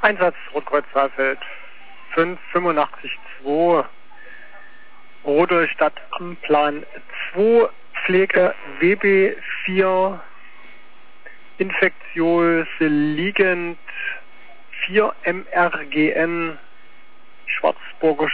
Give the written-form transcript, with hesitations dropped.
Einsatz Rotkreuz Saalfeld 585-2 Rote Stadt am Plan 2 Pflege WB4 Infektiöse liegend 4 MRGN Schwarzburger